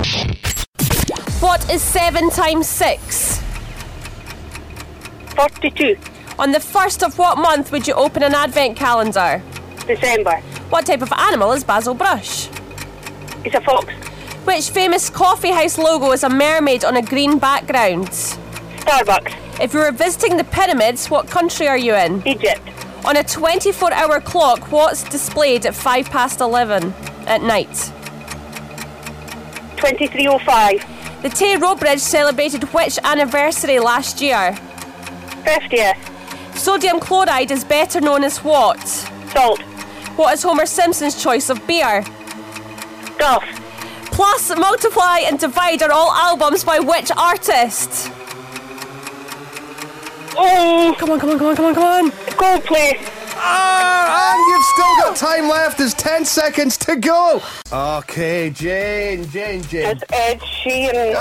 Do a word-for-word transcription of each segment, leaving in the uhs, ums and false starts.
What is seven times six? forty-two. On the first of what month would you open an advent calendar? December. What type of animal is Basil Brush? It's a fox. Which famous coffee house logo is a mermaid on a green background? Starbucks. If you were visiting the pyramids, what country are you in? Egypt. On a twenty-four hour clock, what's displayed at five past eleven at night? twenty-three oh five. The Tay Road Bridge celebrated which anniversary last year? fiftieth. Sodium chloride is better known as what? Salt. What is Homer Simpson's choice of beer? Duff. Plus, Multiply and Divide are all albums by which artist? Oh! Come on, come on, come on, come on, come on. Coldplay. Ah, and you've still got time left. There's ten seconds to go. Okay, Jane, Jane, Jane. It's Ed Sheeran.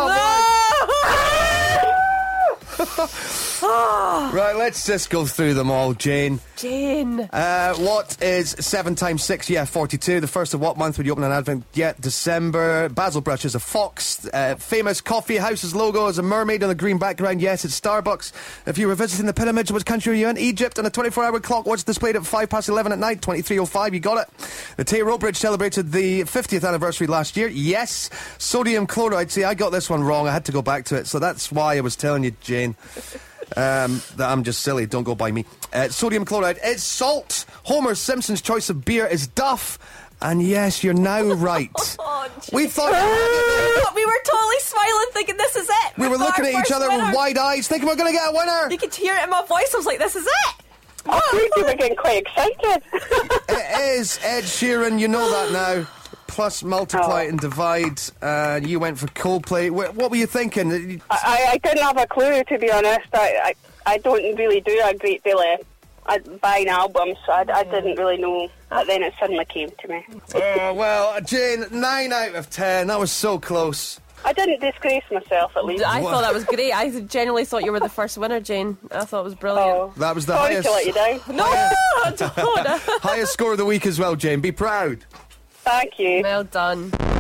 Oh, right, let's just go through them all, Jane. Jane. Uh, what is seven times six? Yeah, forty-two. The first of what month would you open an advent? Yeah, December. Basil Brush is a fox. Uh, famous coffee house's logo is a mermaid on a green background. Yes, it's Starbucks. If you were visiting the pyramids, which country are you in? Egypt. On a twenty-four hour clock, what's displayed at five past eleven at night? twenty-three oh five. You got it. The Tay Road Bridge celebrated the fiftieth anniversary last year. Yes. Sodium chloride. See, I got this one wrong. I had to go back to it. So that's why I was telling you, Jane. Um, that I'm just silly, don't go by me. Uh, sodium chloride is salt. Homer Simpson's choice of beer is Duff. And yes, you're now right. Oh, we thought we were totally smiling, thinking this is it. We were looking at each other winner. with wide eyes, thinking we're going to get a winner. You could hear it in my voice. I was like, this is it. I think we were getting quite excited. It is Ed Sheeran, you know that now. Plus Multiply oh. and Divide. Uh, you went for Coldplay. What were you thinking? I, I didn't have a clue, to be honest. I, I, I don't really do a great deal of buying albums, so I, I didn't really know. But then it suddenly came to me. Oh, well, Jane, nine out of ten. That was so close. I didn't disgrace myself, at least. I what? thought that was great. I genuinely thought you were the first winner, Jane. I thought it was brilliant. Oh, that was the sorry highest... Sorry to let you down. No, I don't. Highest score of the week as well, Jane. Be proud. Thank you. Well done.